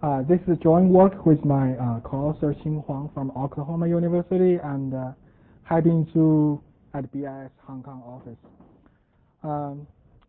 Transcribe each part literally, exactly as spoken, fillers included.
Uh, this is joint work with my uh, co-author Xing Huang from Oklahoma University and uh, Haibin Zhu at B I S Hong Kong office. Um,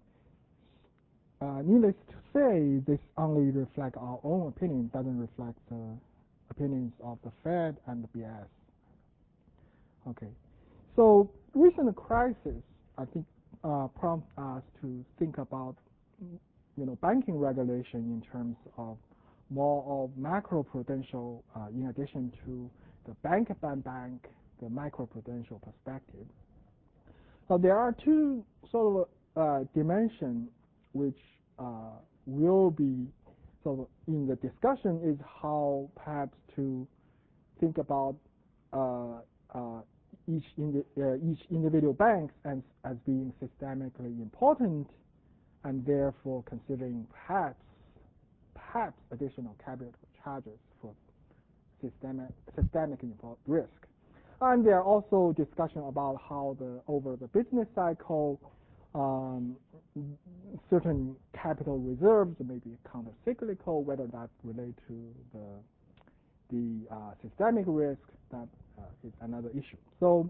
uh, needless to say, this only reflects our own opinion, doesn't reflect the opinions of the Fed and the B I S. Okay, so recent crisis, I think, uh, prompt us to think about, you know, banking regulation in terms of more of macro-prudential, uh, in addition to the bank by bank, the micro-prudential perspective. So there are two sort of uh, dimensions which uh, will be sort of in the discussion is how perhaps to think about uh, uh, each, indi uh, each individual bank as, as being systemically important, and therefore considering perhaps perhaps additional capital charges for systemic systemic risk. And there are also discussion about how the over the business cycle, um, certain capital reserves may be countercyclical, whether that relate to the the uh, systemic risk, that uh, is another issue. So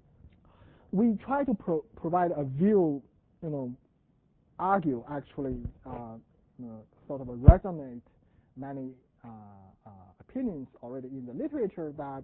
we try to pro provide a view, you know, argue actually, uh, you know, sort of a resonate many uh, uh, opinions already in the literature that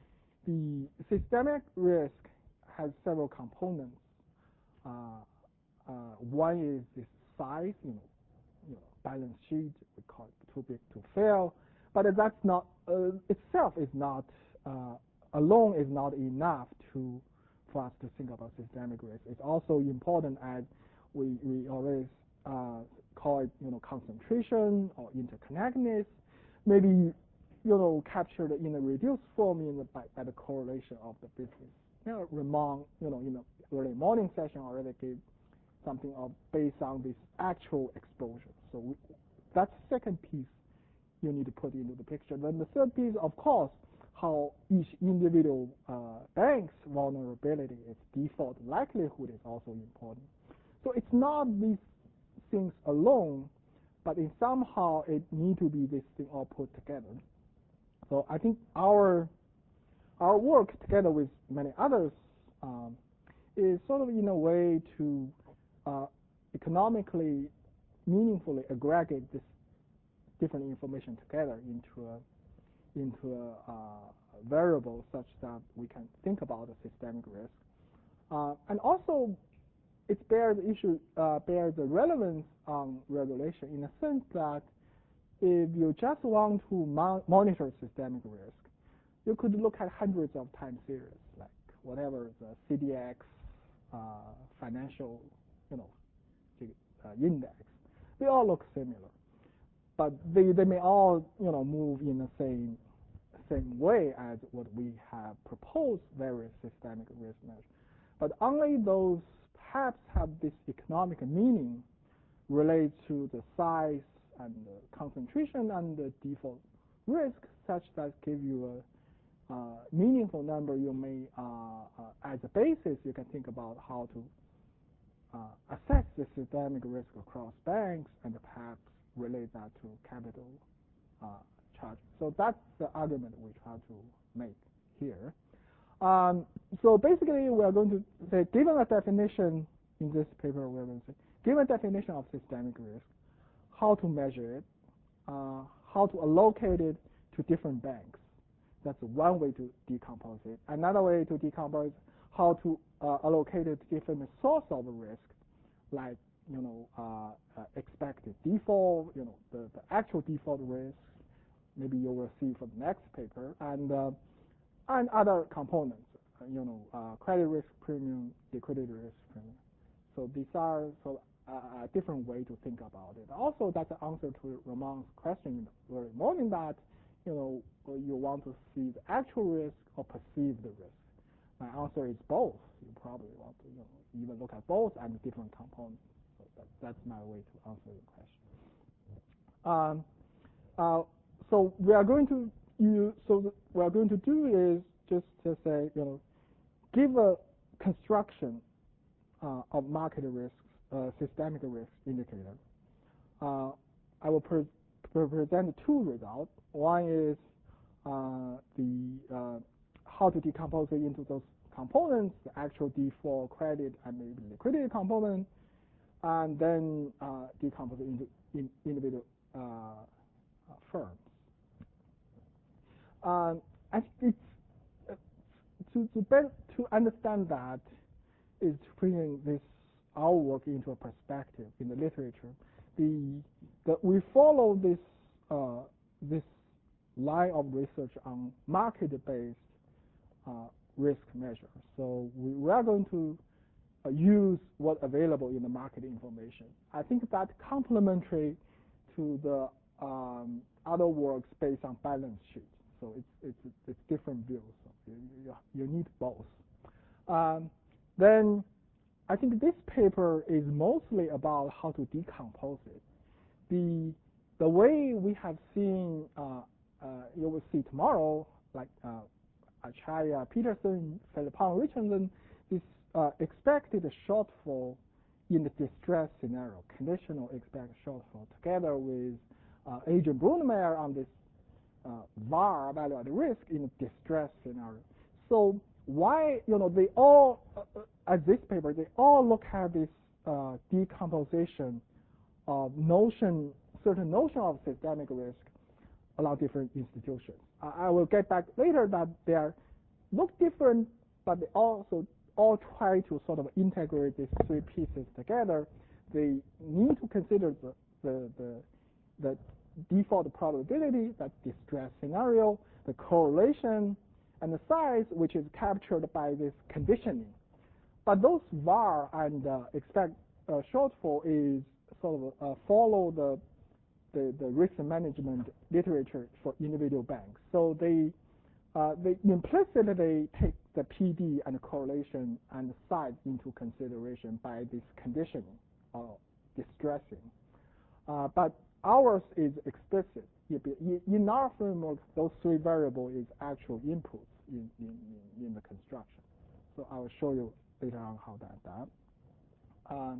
the systemic risk has several components. Uh, uh, one is this size, you know, you know, balance sheet, we call it too big to fail, but that's not uh, itself is not uh, alone is not enough to for us to think about systemic risk. It's also important as we we always uh, call it, you know, concentration or interconnectedness, maybe, you know, captured in a reduced form in the, by, by the correlation of the business. You know, Ramon, you know, in the early morning session already gave something of based on this actual exposure. So we, that's the second piece you need to put into the picture. Then the third piece, of course, how each individual uh, bank's vulnerability, its default likelihood is also important. So it's not these things alone, but in somehow it need to be this thing all put together. So I think our our work together with many others um, is sort of in a way to uh, economically, meaningfully aggregate this different information together into a into a uh, variable such that we can think about a systemic risk, uh, and also it bears the issue uh, bears the relevance on regulation in a sense that if you just want to mo monitor systemic risk, you could look at hundreds of time series, like whatever the C D X uh, financial, you know, uh, index. They all look similar, but they they may all, you know, move in the same same way as what we have proposed various systemic risk measures. But only those perhaps have this economic meaning related to the size and the concentration and the default risk, such that give you a uh, meaningful number. You may, uh, uh, as a basis, you can think about how to uh, assess the systemic risk across banks and perhaps relate that to capital uh, charge. So that's the argument we try to make here. Um, so basically, we are going to say, given a definition in this paper, we're going to say, given a definition of systemic risk, how to measure it, uh, how to allocate it to different banks. That's one way to decompose it. Another way to decompose how to uh, allocate it to different source of risk, like, you know, uh, uh, expected default, you know, the, the actual default risk. Maybe you will see for the next paper, and uh, and other components, uh, you know, uh, credit risk premium, liquidity risk premium. So these are so uh, a different way to think about it. Also, that's the answer to Ramon's question in the early morning that, you know, you want to see the actual risk or perceive the risk. My answer is both. You probably want to, you know, even look at both and different components. So that, that's my way to answer your question. Um, uh, so we are going to use, so what we are going to do is just to say, you know, give a construction uh, of market risk, uh, systemic risk indicator. Uh, I will pre represent two results. One is uh, the uh, how to decompose it into those components, the actual default, credit, and maybe liquidity component, and then uh, decompose it into in individual uh, uh, firms. Um, I think it's, uh, to to better to understand that is to bring this our work into a perspective in the literature. The, the we follow this uh, this line of research on market-based uh, risk measures. So we, we are going to uh, use what's available in the market information. I think that's complementary to the um, other works based on balance sheet. So it's it's it's different views. So you, you, you need both. Um, then I think this paper is mostly about how to decompose it. The the way we have seen, uh, uh, you will see tomorrow, like uh, Acharya, Peterson, Philippon, Richardson, this uh, expected shortfall in the distress scenario, conditional expected shortfall, together with uh, Agent Brunemeyer on this uh, V A R, value at risk, in a distress scenario. So why, you know, they all, uh, at this paper, they all look at this uh, decomposition of notion, certain notion of systemic risk along different institutions. I, I will get back later that they are look different, but they also all try to sort of integrate these three pieces together. They need to consider the the the, the default probability, that distress scenario, the correlation, and the size, which is captured by this conditioning. But those V A R and uh, expect uh, shortfall is sort of uh, follow the, the the risk management literature for individual banks. So they uh, they implicitly take the P D and correlation and size into consideration by this conditioning or distressing. Uh, but ours is explicit. In our framework, those three variables is actual inputs in, in, in the construction. So I will show you later on how that done. Um,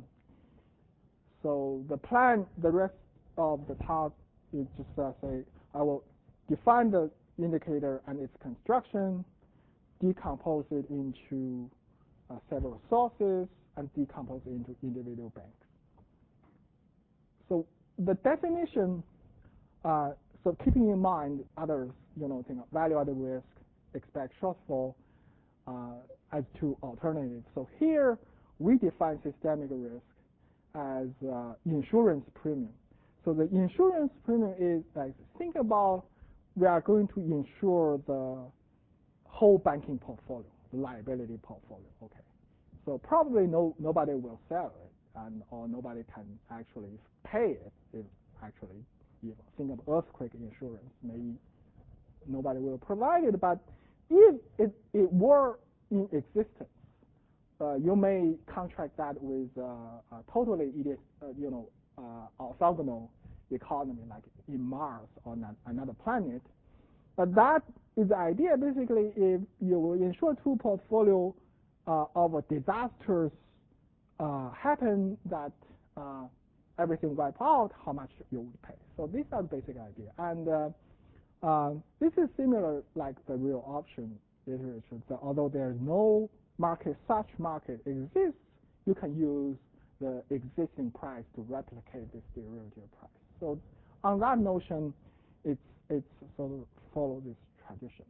so the plan, the rest of the talk is just uh, say, I will define the indicator and its construction, decompose it into uh, several sources, and decompose it into individual banks. So the definition, uh, so keeping in mind others, you know, think of value-added risk, expect shortfall uh, as two alternatives. So here we define systemic risk as uh, insurance premium. So the insurance premium is like, think about we are going to insure the whole banking portfolio, the liability portfolio. Okay, so probably no nobody will sell it, and or nobody can actually pay it. If actually, you know, think of earthquake insurance, maybe nobody will provide it. But if it, it were in existence, uh, you may contract that with uh, a totally idiot, uh, you know, uh, orthogonal economy, like in Mars or not, another planet. But that is the idea. Basically, if you will insure two portfolio uh, of a disasters uh, happen, that uh, everything wipe out, how much you would pay. So these are the basic idea. And uh, uh, this is similar like the real option literature. So although there is no market, such market exists, you can use the existing price to replicate this derivative price. So on that notion, it's it's sort of follow this tradition.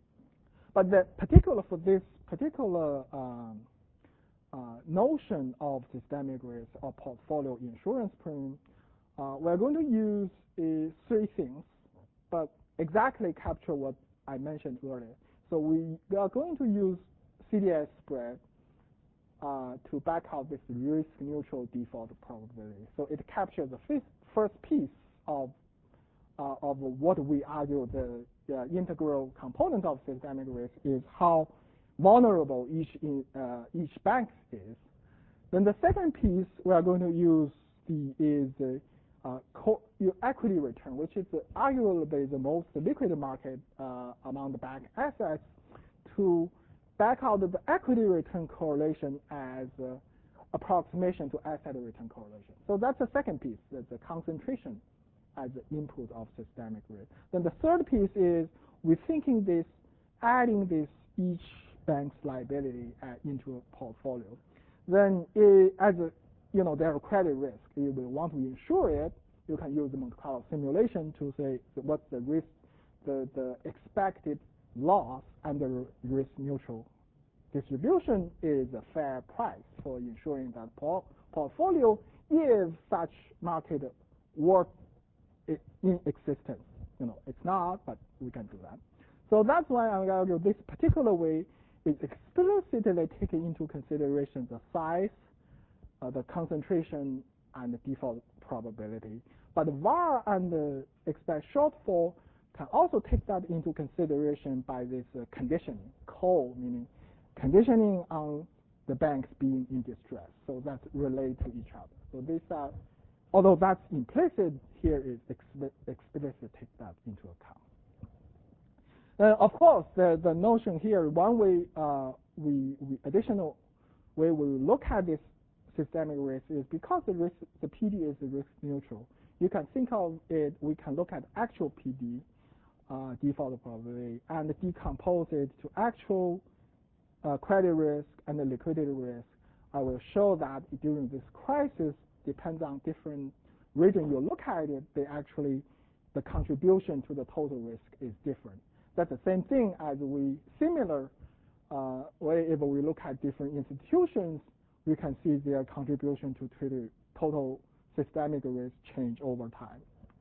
But the particular for this particular um, uh, notion of systemic risk or portfolio insurance premium, uh, we're going to use uh, three things, but exactly capture what I mentioned earlier. So we, we are going to use C D S spread uh, to back out this risk-neutral default probability. So it captures the fifth, first piece of uh, of what we argue the, the integral component of systemic risk is how vulnerable each in, uh, each bank is. Then the second piece we are going to use the is the uh, co equity return, which is the, arguably the most liquid market uh, among the bank assets, to back out the equity return correlation as uh, approximation to asset return correlation. So that's the second piece, that's the concentration as the input of systemic risk. Then the third piece is we're thinking this, adding this each bank's liability uh, into a portfolio. Then it, as a, you know, there are credit risk. You will want to insure it. You can use the Monte Carlo simulation to say what's the risk, the, the expected loss under risk neutral distribution is a fair price for ensuring that por portfolio if such market were in existence. You know, it's not, but we can do that. So that's why I argue this particular way is explicitly taking into consideration the size, uh, the concentration, and the default probability. But V A R and the expect shortfall can also take that into consideration by this uh, conditioning, call, meaning conditioning on the banks being in distress. So that's related to each other. So these are, although that's implicit, here is explicit take that into account. Uh, of course, the, the notion here, one way uh, we, we additional way we look at this systemic risk is because the risk, the P D is risk neutral. You can think of it, we can look at actual P D, uh, default probability, and decompose it to actual uh, credit risk and the liquidity risk. I will show that during this crisis, depends on different region you look at it, they actually, the contribution to the total risk is different. That's the same thing as we similar uh, way if we look at different institutions, we can see their contribution to total systemic risk change over time.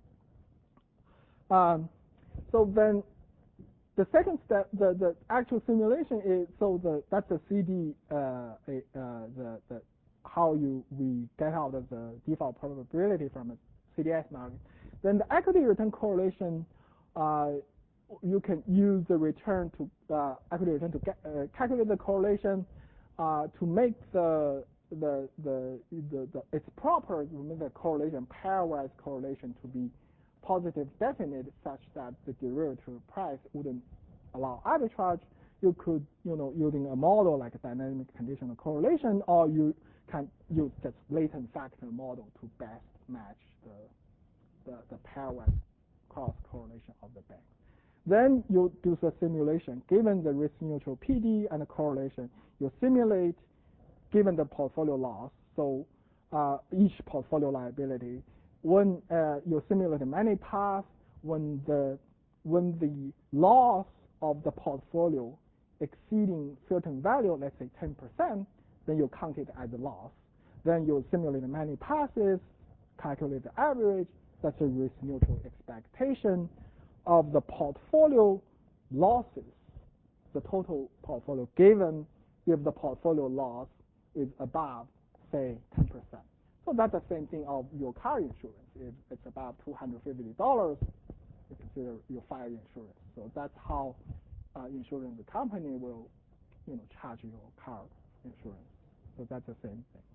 Um, so then the second step, the, the actual simulation is, so the, that's the C D, uh, uh, the, the, how you, we get out of the default probability from a C D S market. Then the equity return correlation, uh, you can use the return to, uh, equity return to get, uh, calculate the correlation uh, to make the, the, the, the, the, it's proper to make the correlation, pairwise correlation to be positive definite such that the derivative price wouldn't allow arbitrage. You could, you know, using a model like a dynamic conditional correlation, or you can use just latent factor model to best match the, the, the pairwise cross correlation of the bank. Then you do the simulation. Given the risk neutral P D and the correlation, you simulate given the portfolio loss, so uh, each portfolio liability, when uh, you simulate many paths, when the when the loss of the portfolio exceeding certain value, let's say ten percent, then you count it as a loss. Then you simulate many passes, calculate the average, that's a risk neutral expectation of the portfolio losses, the total portfolio given if the portfolio loss is above, say, ten percent. So that's the same thing of your car insurance. If it's about two hundred fifty dollars, you consider your fire insurance. So that's how uh, insurance company will, you know, charge your car insurance. So that's the same thing.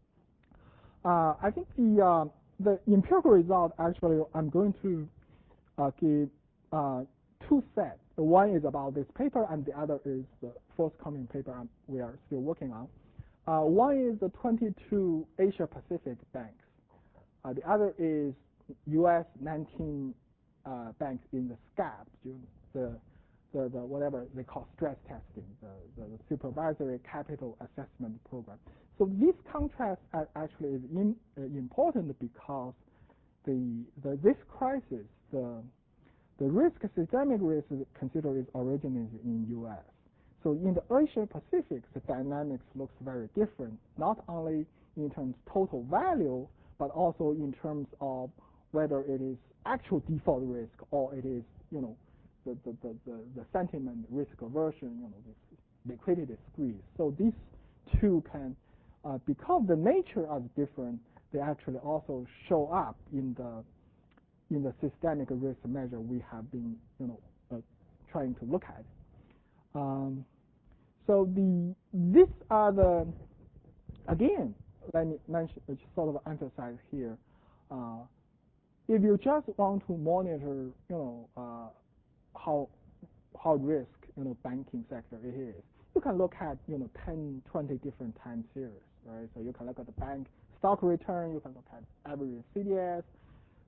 Uh, I think the uh, the empirical result actually I'm going to uh, give uh, two sets. One is about this paper, and the other is the forthcoming paper we are still working on. Uh, one is the twenty-two Asia Pacific banks. Uh, the other is U S nineteen uh, banks in the SCAP, the, the, the whatever they call stress testing, the, the, the supervisory capital assessment program. So this contrast actually is in, uh, important because the, the this crisis, the the risk, systemic risk considered is originated in U S. So in the Asia Pacific, the dynamics looks very different, not only in terms of total value, but also in terms of whether it is actual default risk or it is, you know, the, the, the, the, the sentiment risk aversion, you know, this liquidity squeeze. So these two can, uh, because the nature are different, they actually also show up in the in the systemic risk measure we have been, you know, uh, trying to look at. Um, so the these are the, again, let me mention, sort of emphasize here. Uh, if you just want to monitor, you know, uh, how how risk, you know, banking sector it is, you can look at, you know, ten, twenty different time series, right? So you can look at the bank stock return, you can look at average C D S,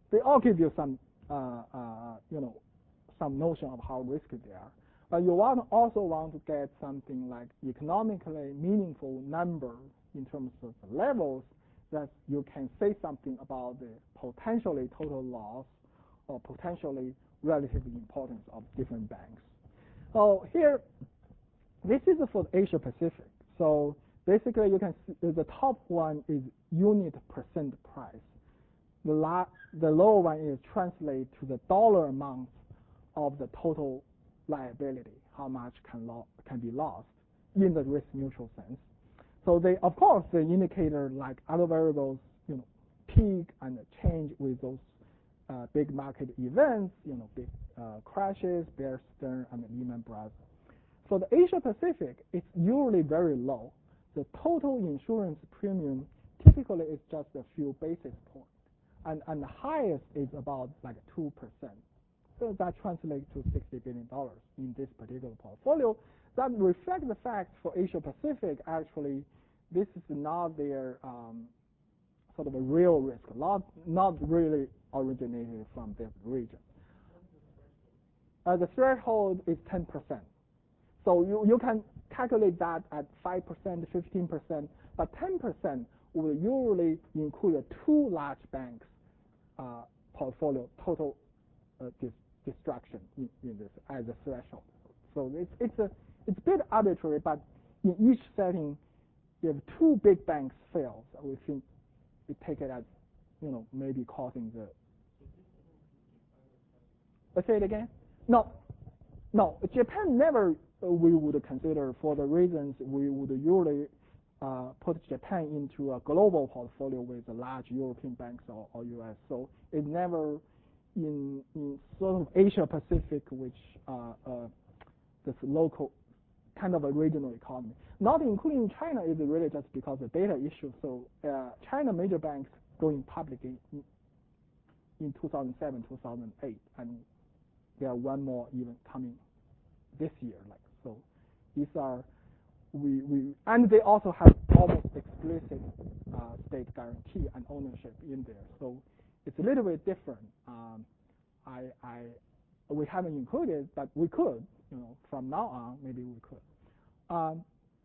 they all give you some, uh, uh, you know, some notion of how risky they are. But you want also want to get something like economically meaningful number in terms of the levels that you can say something about the potentially total loss or potentially relative importance of different banks. So here, this is for Asia Pacific. So basically, you can see the top one is unit percent price. The la the lower one is translate to the dollar amount of the total liability, how much can lo can be lost in the risk neutral sense. So they, of course, the indicator like other variables, you know, peak and change with those uh, big market events, you know, big uh, crashes, Bear Stearns and Lehman Brothers. For the Asia Pacific, it's usually very low. The total insurance premium typically is just a few basis points, and and the highest is about like two percent. So that translates to sixty billion dollars in this particular portfolio. That reflects the fact for Asia Pacific, actually, this is not their um, sort of a real risk, not, not really originated from this region. Uh, the threshold is ten percent. So you, you can calculate that at five percent, fifteen percent, but ten percent will usually include two large banks uh, portfolio total uh, dis destruction in, in this as a threshold. So it's it's a it's a bit arbitrary, but in each setting, if two big banks fail, we think we take it as, you know, maybe causing the. Let's say it again. No, no. Japan never uh, we would consider for the reasons we would usually uh, put Japan into a global portfolio with the large European banks or, or U S. So it never. In, in sort of Asia Pacific, which uh, uh, this local kind of a regional economy, not including China, is really just because of data issue. So uh, China major banks going public in, in two thousand seven, two thousand eight, and there are one more even coming this year. Like so, these are we we and they also have almost explicit uh, state guarantee and ownership in there. So it's a little bit different. Um, I, I, we haven't included, but we could, you know, from now on, maybe we could. Um,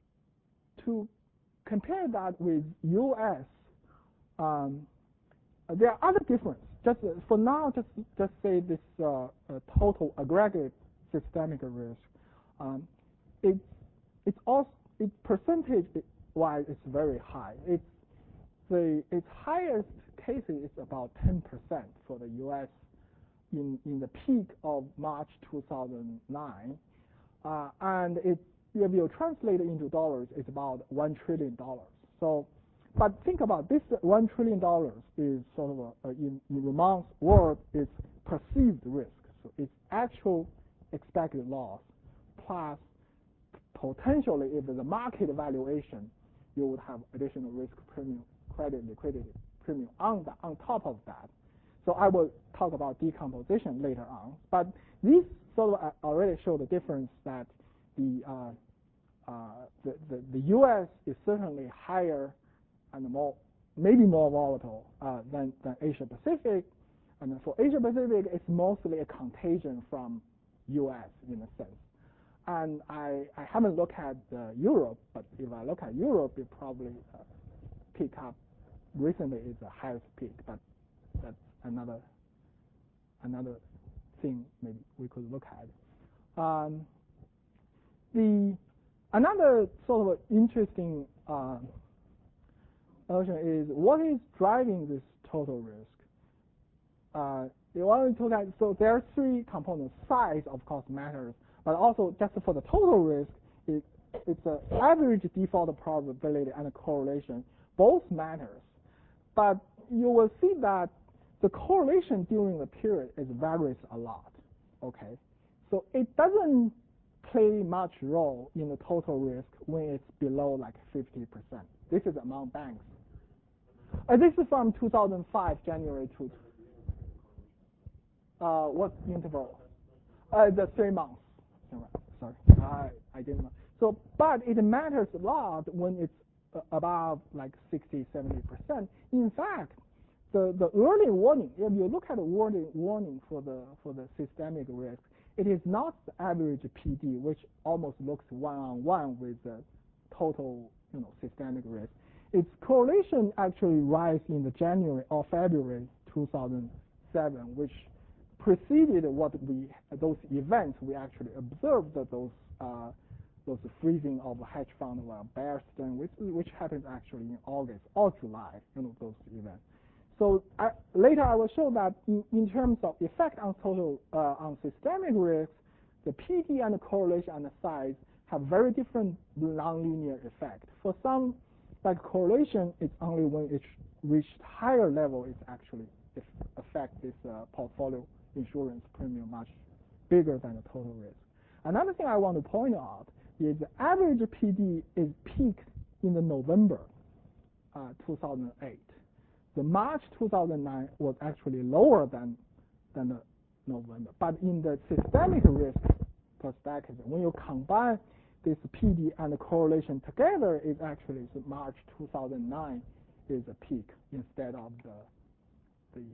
to compare that with U S, um, there are other differences. Just uh, for now, just just say this uh, uh, total aggregate systemic risk. Um, it it's also its percentage wise it's very high. It's the its highest cases is about ten percent for the U S in in the peak of March two thousand nine, uh, and it if you translate it into dollars, it's about one trillion dollars. So, but think about this: one trillion dollars is sort of a, a in, in Ramon's word is perceived risk. So it's actual expected loss plus potentially, if the market valuation, you would have additional risk premium, credit liquidity premium on the, on top of that. So I will talk about decomposition later on. But these sort of already show the difference that the uh, uh, the, the the U S is certainly higher and more maybe more volatile uh, than than Asia Pacific, and for Asia Pacific, it's mostly a contagion from U S in a sense. And I, I haven't looked at uh, Europe, but if I look at Europe, it probably uh, pick up recently is the highest peak, but that's another another thing maybe we could look at. Um, the another sort of interesting uh, notion is what is driving this total risk. Uh, you want to look at, so there are three components. Size, of course, matters. But also, just for the total risk, it, it's the average default probability and the correlation. Both matters. But you will see that the correlation during the period is varies a lot. Okay, so it doesn't play much role in the total risk when it's below like fifty percent. This is among banks. Uh, this is from two thousand five, January to uh, what interval? Uh, the three months. Sorry, I, I didn't know. So, but it matters a lot when it's above like sixty, seventy percent. In fact, the, the early warning, if you look at the warning, warning for the for the systemic risk, it is not the average P D, which almost looks one-on-one with the total, you know, systemic risk. Its correlation actually rise in the January or February two thousand seven, which preceded what we those events we actually observed that those uh, those freezing of hedge fund or bear stearns, which which happens actually in August or July, you know, those events. So I, later I will show that in, in terms of effect on total uh, on systemic risk, the P D and the correlation and the size have very different nonlinear effect. For some, like correlation, it's only when it reached higher level, it's actually affect this uh, portfolio insurance premium much bigger than the total risk. Another thing I want to point out is the average P D is peaked in the November uh, two thousand eight. The March two thousand nine was actually lower than than the November. But in the systemic risk perspective, when you combine this P D and the correlation together, it actually is March two thousand nine is a peak instead of the the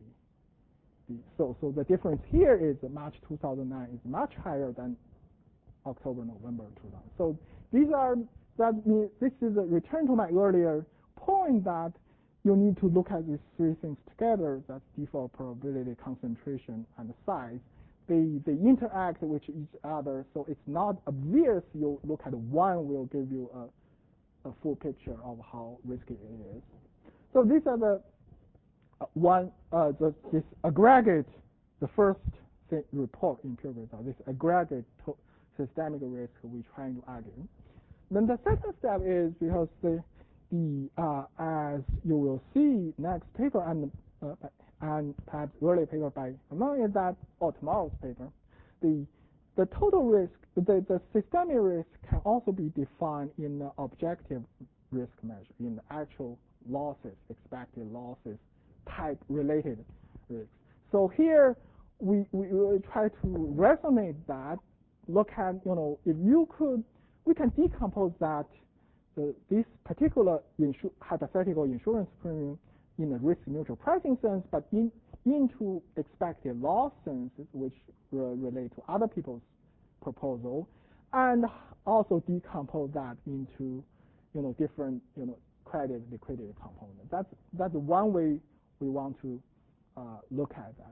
the so so the difference here is March two thousand nine is much higher than October November two thousand. So these are that means this is a return to my earlier point that you need to look at these three things together. That's default probability, concentration, and size. They they interact with each other, so it's not obvious. You look at one will give you a, a full picture of how risky it is. So these are the uh, one uh, the, this aggregate, the first th report in pure result. This aggregate systemic risk we're trying to argue. Then the second step is because the the uh, as you will see next paper and uh, and perhaps early paper by Ramon is that or tomorrow's paper, the the total risk, the, the systemic risk can also be defined in the objective risk measure, in the actual losses, expected losses, type related risks. So here we, we will try to resonate that, look at, you know, if you could, we can decompose that, the, this particular insu hypothetical insurance premium in a risk neutral pricing sense, but in, into expected loss senses, which will relate to other people's proposal, and also decompose that into, you know, different, you know, credit liquidity components. That's that's one way we want to uh, look at that.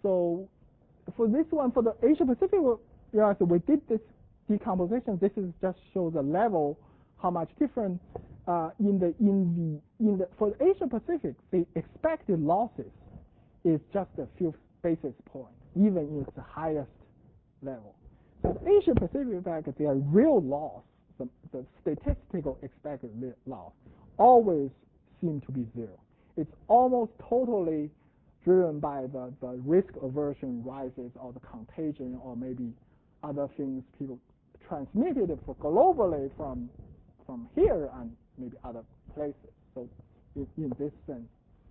So for this one, for the Asia Pacific, yeah, so we did this decomposition. This is just show the level, how much different uh, in the in the in the for the Asia Pacific, the expected losses is just a few basis points, even in the highest level. So the Asia Pacific fact, their real loss, the, the statistical expected loss, always seem to be zero. It's almost totally driven by the, the risk aversion rises or the contagion or maybe other things people transmitted for globally from from here and maybe other places. So in, in this sense.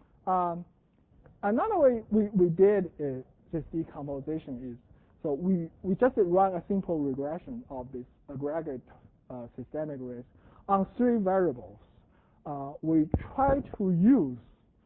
Um, another way we, we did is this decomposition is, so we, we just run a simple regression of this aggregate uh, systemic risk on three variables. Uh, we try to use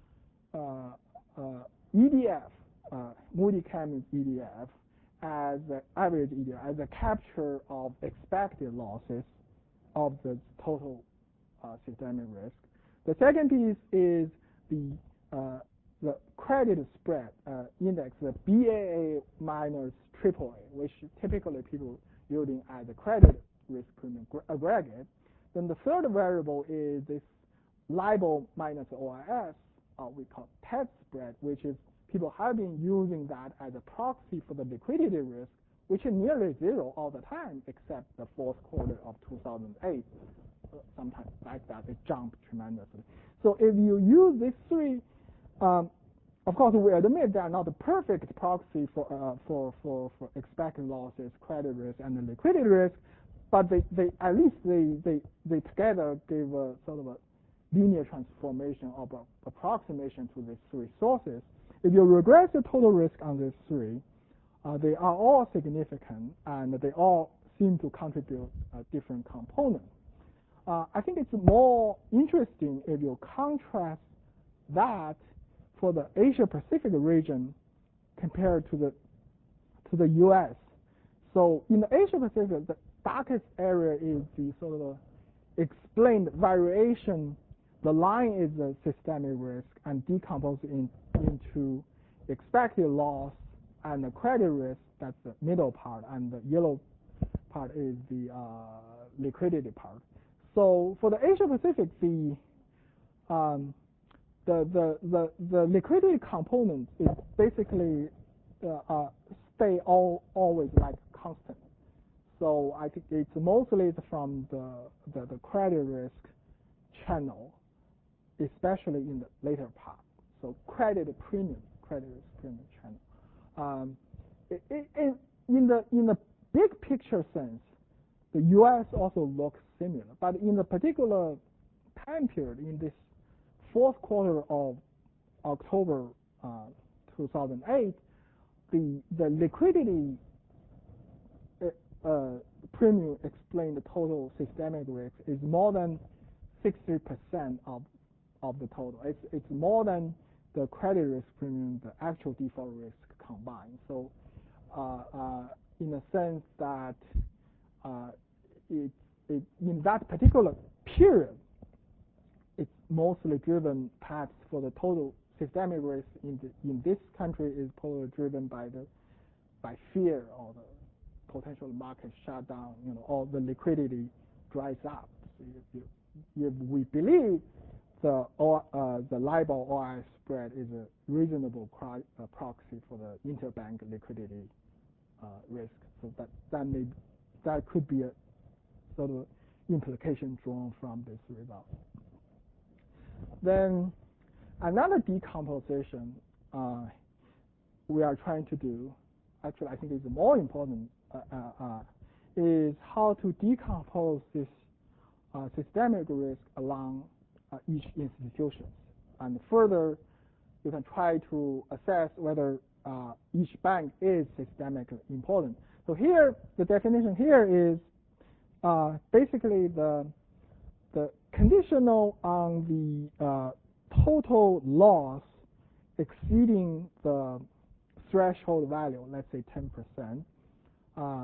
uh, uh, E D F, uh, Moody Cummings E D F, as the average E D F, as a capture of expected losses of the total uh, systemic risk. The second piece is the uh, the credit spread uh, index, the B A A minus triple A, which typically people using as a credit risk premium aggregate. Then the third variable is this LIBOR minus O I S, uh, we call T E D spread, which is people have been using that as a proxy for the liquidity risk, which is nearly zero all the time, except the fourth quarter of two thousand eight. Uh, sometimes like that, it jumped tremendously. So if you use these three, um, of course, we admit they are not the perfect proxy for uh, for for for expected losses, credit risk, and the liquidity risk, but they they at least they they they together give a sort of a linear transformation of a approximation to these three sources. If you regress the total risk on these three, uh, they are all significant and they all seem to contribute a different component. Uh, I think it's more interesting if you contrast that for the Asia Pacific region compared to the to the U S. So in the Asia Pacific, the darkest area is the sort of explained variation. The line is the systemic risk and decomposed in, into expected loss and the credit risk. That's the middle part, and the yellow part is the uh, liquidity part. So for the Asia Pacific, the um, the, the the the liquidity component is basically uh, uh, stay all always like constant. So I think it's mostly from the, the the credit risk channel, especially in the later part. So credit premium, credit risk premium channel. Um, it, it, it, in the in the big picture sense, the U S also looks similar, but in the particular time period, in this fourth quarter of October uh, two thousand eight, the the liquidity uh, premium explained the total systemic risk is more than sixty percent of of the total. It's it's more than the credit risk premium, the actual default risk combined. So, uh, uh, in a sense that uh, it it in that particular period, it's mostly driven perhaps for the total systemic risk in the in this country is probably driven by the by fear or the potential market shutdown. You know, all the liquidity dries up. So if, you, if we believe the or, uh, the LIBOR O I spread is a reasonable cry, uh, proxy for the interbank liquidity uh, risk, so that that may that could be a sort of implication drawn from this result. Then another decomposition uh, we are trying to do, actually I think is more important, uh, uh, uh, is how to decompose this uh, systemic risk along uh, each institution. And further, you can try to assess whether uh, each bank is systemically important. So here, the definition here is uh, basically the the conditional on the uh, total loss exceeding the threshold value, let's say ten percent. Uh,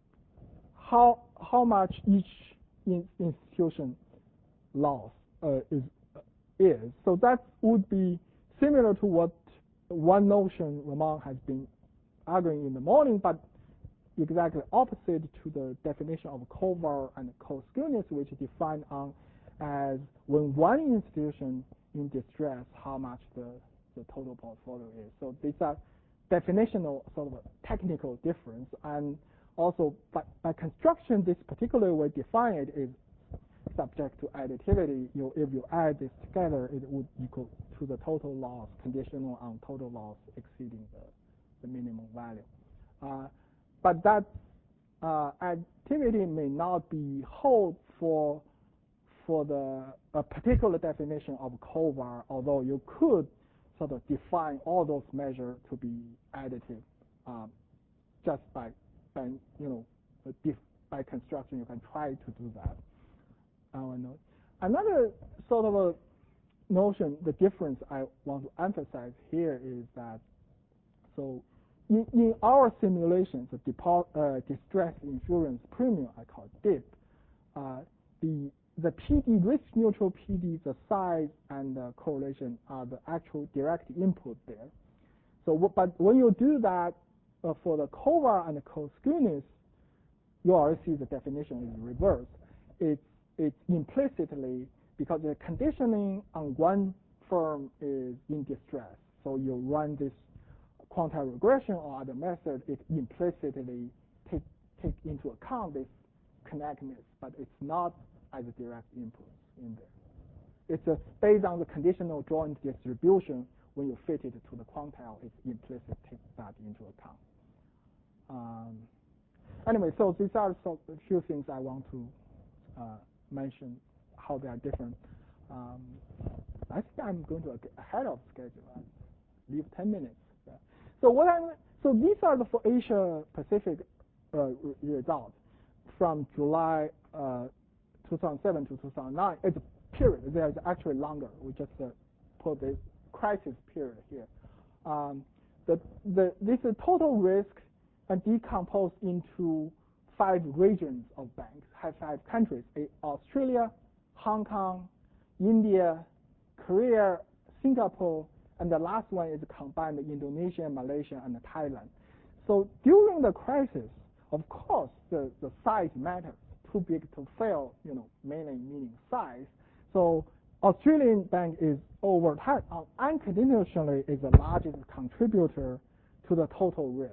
how how much each in institution loss uh, is is. So that would be similar to what one notion Ramon has been arguing in the morning, but exactly opposite to the definition of Kovar and co-skewness, which is defined on as when one institution in distress, how much the, the total portfolio is. So these are definitional sort of a technical difference, and also by, by construction, this particular way define it is subject to additivity. You, if you add this together, it would equal to the total loss, conditional on total loss exceeding the, the minimum value. Uh, but that uh, activity may not be hold for for the a particular definition of Kovar, although you could sort of define all those measures to be additive um, just by by you know by construction. You can try to do that. Our note. Another sort of a notion, the difference I want to emphasize here is that, so in, in our simulations, the depo uh, distress insurance premium, I call it D I P, uh, the the P D, risk neutral P D, the size and the correlation are the actual direct input there. So, but when you do that uh, for the Kovar and the co-skewness, you already see the definition is reversed. It's it's implicitly, because the conditioning on one firm is in distress. So you run this quantile regression or other method, it implicitly take take into account this connectedness, but it's not as a direct input in there. It's a, based on the conditional joint distribution. When you fit it to the quantile, it's implicit take that into account. Um, anyway, so these are so, a few things I want to uh, mention how they are different. Um, I think I'm going to get ahead of schedule. I leave ten minutes. Yeah. So what I'm so these are the for Asia Pacific uh, results from July uh, two thousand seven to two thousand nine. It's a period. There's actually longer. We just uh, put this crisis period here. Um, the, the, this is total risk and decomposed into five regions of banks, have five countries, Australia, Hong Kong, India, Korea, Singapore, and the last one is combined Indonesia, Malaysia, and Thailand. So during the crisis, of course, the, the size matters. Too big to fail, you know, mainly meaning size. So Australian bank is over time, uh, unconditionally is the largest contributor to the total risk.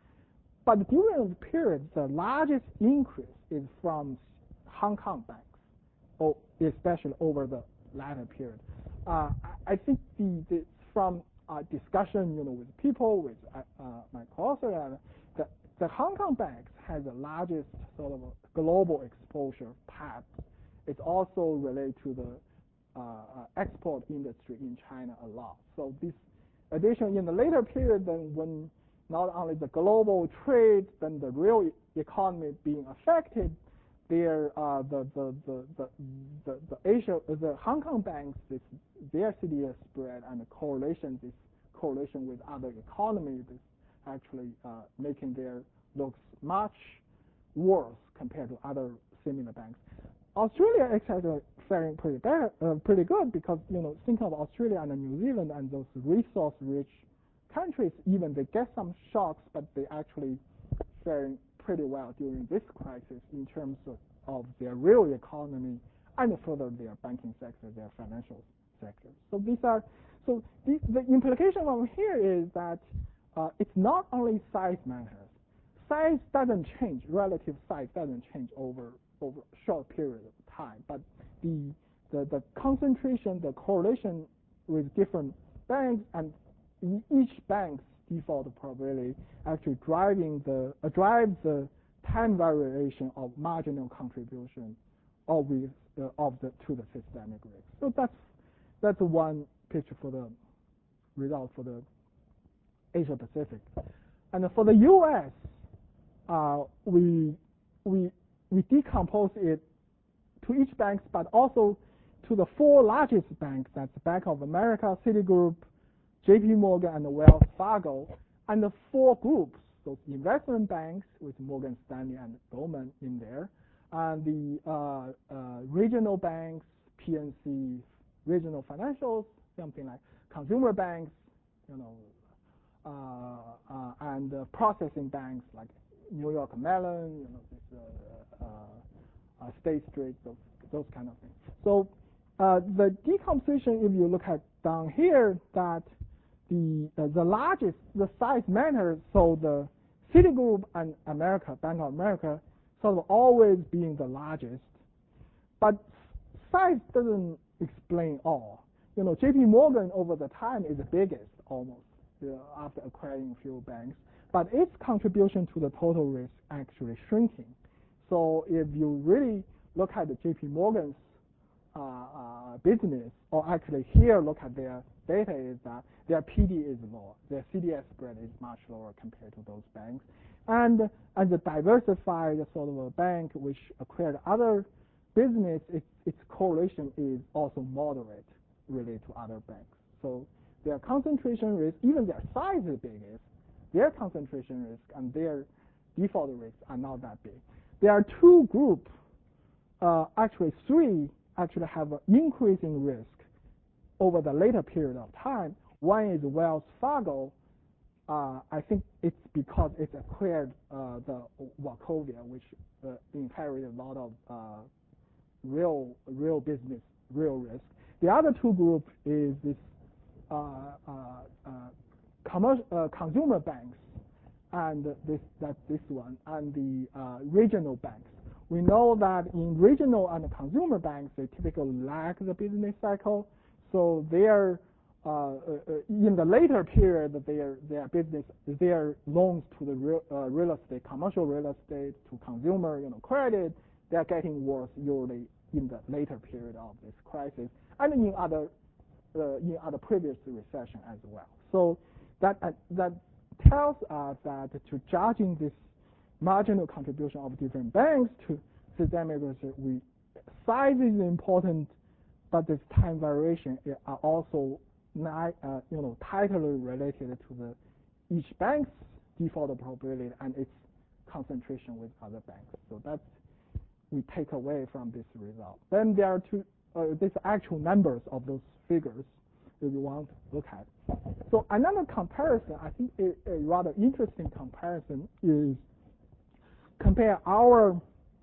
But during the period, the largest increase is from Hong Kong banks, or especially over the latter period. Uh, I, I think the, the from uh, discussion, you know, with people, with uh, uh, my co-author, uh, the, the Hong Kong banks has the largest sort of global exposure path. It's also related to the uh, uh, export industry in China a lot. So this addition in the later period, then when not only the global trade, then the real economy being affected, their uh, the, the, the, the, the, the Asia, the Hong Kong banks, this, their C D S spread and the correlation, this correlation with other economies is actually uh, making their looks much worse compared to other similar banks. Australia is actually faring pretty better, uh, pretty good because, you know, think of Australia and New Zealand and those resource-rich countries, even they get some shocks, but they actually faring pretty well during this crisis in terms of, of their real economy and further their banking sector, their financial sector. So these are, so the, the implication from here is that uh, it's not only size matters. Size doesn't change, relative size doesn't change over over a short period of time, but the the, the concentration, the correlation with different banks and each bank's default probability actually driving the uh, drives the time variation of marginal contribution of the uh, of the to the systemic risk. So that's that's one picture for the result for the Asia Pacific, and for the U S, uh, we we we decompose it to each bank, but also to the four largest banks. That's Bank of America, Citigroup, J P Morgan, and Wells Fargo, and the four groups, those investment banks with Morgan Stanley and Goldman in there, and the uh, uh, regional banks, P N C, regional financials, something like consumer banks, you know, uh, uh, and uh, processing banks like New York Mellon, you know, this, uh, uh, uh, State Street, those, those kind of things. So uh, the decomposition, if you look at down here, that the uh, the largest, the size matters. So the Citigroup and America, Bank of America, sort of always being the largest, but size doesn't explain all. You know, J P Morgan over the time is the biggest almost you know, after acquiring a few banks, but its contribution to the total risk actually shrinking. So if you really look at the J P Morgan's uh, uh, business, or actually here look at their data, is that their P D is lower, their C D S spread is much lower compared to those banks, and as a diversified sort of a bank which acquired other business, its, its correlation is also moderate related to other banks. So their concentration risk, even their size is biggest, their concentration risk and their default risks are not that big. There are two groups, uh, actually three, actually have an increasing risk over the later period of time. One is Wells Fargo. Uh, I think it's because it's acquired uh, the Wachovia, which uh, inherited a lot of uh, real real business, real risk. The other two groups is this uh, uh, uh, commercial uh, consumer banks, and this that's this one, and the uh, regional banks. We know that in regional and consumer banks, they typically lag the business cycle, so their uh, uh, in the later period, their their business, their loans to the real, uh, real estate, commercial real estate, to consumer, you know, credit, they are getting worse usually in the later period of this crisis, and in other uh, in other previous recession as well. So that uh, that tells us that to judging this marginal contribution of different banks to systemic risk, we size is important, but this time variation are also uh, you know, tightly related to the each bank's default probability and its concentration with other banks. So that's we take away from this result. Then there are two, uh, these actual numbers of those figures that we want to look at. So another comparison, I think a, a rather interesting comparison is compare our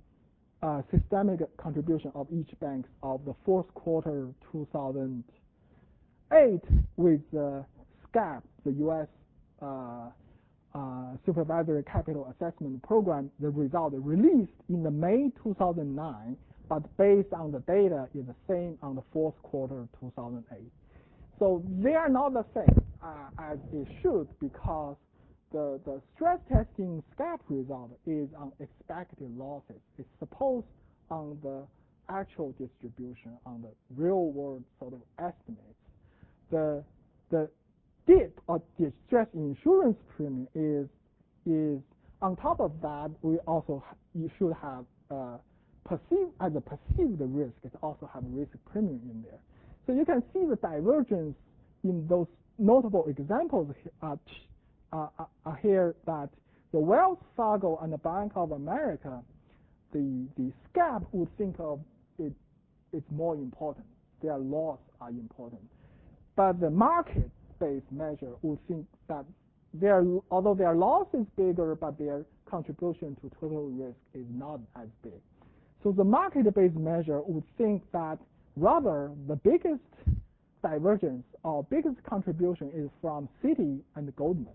uh, systemic contribution of each bank of the fourth quarter two thousand eight with the SCAP, the U S uh, uh, Supervisory Capital Assessment Program, the result released in the May two thousand nine, but based on the data is the same on the fourth quarter two thousand eight. So they are not the same uh, as it should, because the, the stress testing SCAP result is on expected losses. It's supposed on the actual distribution, on the real world sort of estimates. The, the D I P or distress insurance premium is, is on top of that, we also you should have uh, perceived as a perceived risk, it also have risk premium in there. So you can see the divergence in those notable examples uh, uh, uh, here that the Wells Fargo and the Bank of America, the, the SCAP would think of it, it's more important. Their loss are important. But the market-based measure would think that their, although their loss is bigger, but their contribution to total risk is not as big. So the market-based measure would think that rather the biggest divergence or biggest contribution is from Citi and Goldman.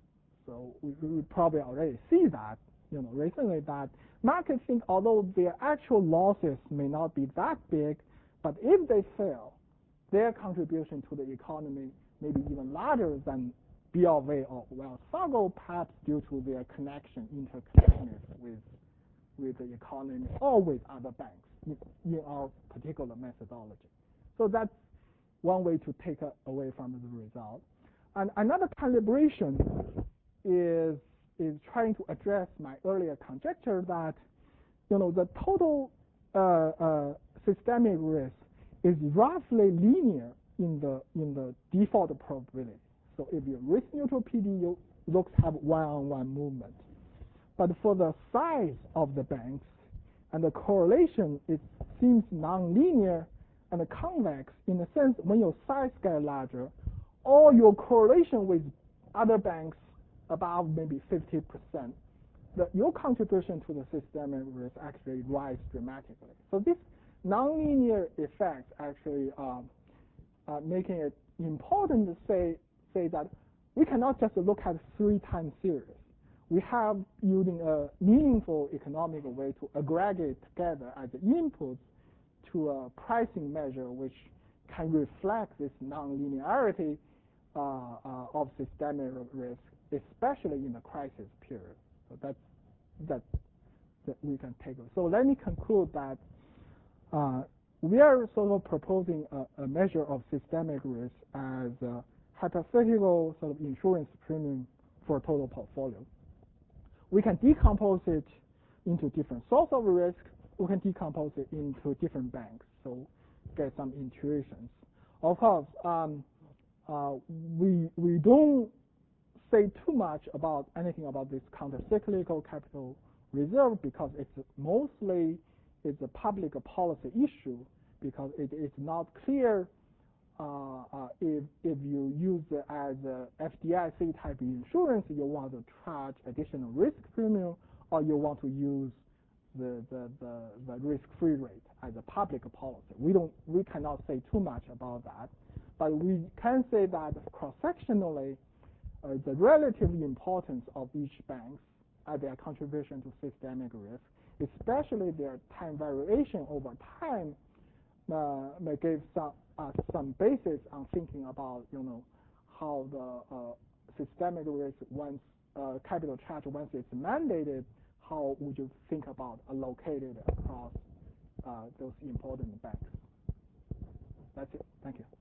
So we, we probably already see that, you know, recently that markets think although their actual losses may not be that big, but if they fail, their contribution to the economy may be even larger than B of A or Wells Fargo, perhaps due to their connection, interconnectedness with with the economy or with other banks in, in our particular methodology. So that's one way to take a, away from the result. And another calibration is is trying to address my earlier conjecture that, you know, the total uh, uh, systemic risk is roughly linear in the in the default probability. So if your risk neutral P D, you looks have one-on-one movement. But for the size of the banks and the correlation, it seems nonlinear and convex in the sense when your size gets larger, or your correlation with other banks above maybe fifty percent, that your contribution to the systemic risk actually rise dramatically. So this nonlinear effect actually um, uh, making it important to say say that we cannot just look at three-time series. We have using a meaningful economic way to aggregate together as inputs to a pricing measure which can reflect this nonlinearity uh, uh, of systemic risk, especially in the crisis period. So that's that that we can take. So let me conclude that uh, we are sort of proposing a, a measure of systemic risk as a hypothetical sort of insurance premium for a total portfolio. We can decompose it into different sources of risk. We can decompose it into different banks, so get some intuitions. Of course, um, uh, we we don't say too much about anything about this countercyclical capital reserve because it's mostly it's a public policy issue because it is not clear uh, uh, if if you use it as a F D I C type insurance, you want to charge additional risk premium, or you want to use the the, the, the risk-free rate as a public policy. We don't we cannot say too much about that, but we can say that cross-sectionally, uh, the relative importance of each bank as their contribution to systemic risk, especially their time variation over time, uh, may give some uh, some basis on thinking about you know how the uh, systemic risk once uh, capital charge once it's mandated, how would you think about allocated across uh, those important banks? That's it. Thank you.